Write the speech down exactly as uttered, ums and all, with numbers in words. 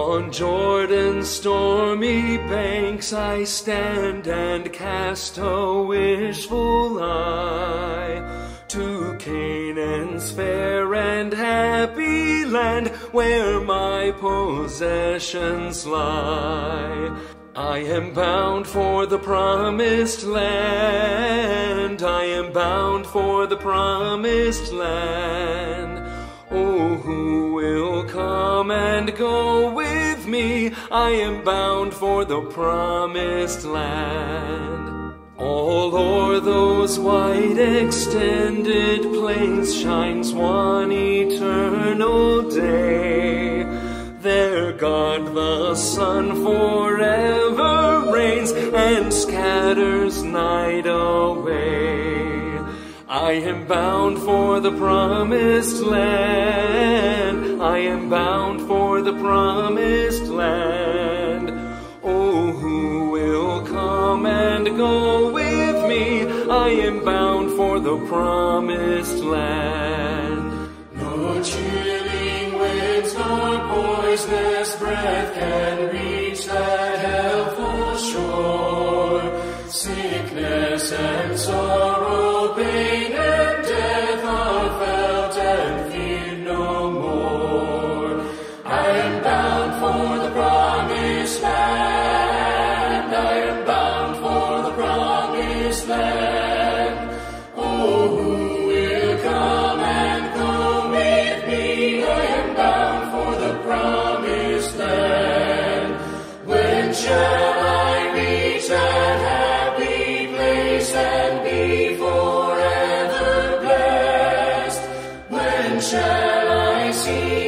On Jordan's stormy banks I stand and cast a wishful eye to Canaan's fair and happy land, where my possessions lie. I am bound for the promised land, I am bound for the promised land. Oh, who will come and go with me? I am bound for the promised land. All o'er those wide extended plains shines one eternal day. There God the Son forever reigns and scatters night away. I am bound for the promised land, I am bound for the promised land. Oh, who will come and go with me? I am bound for the promised land. No chilling winds nor poisonous breath can reach that helpful shore. Sickness and sorrow, pain and death are felt and feared no more. I am bound for the promised land, I am bound for the promised land. Oh, who will come and go with me? I am bound for the promised land. When shall I reach that happy place and be forever blessed? When shall I see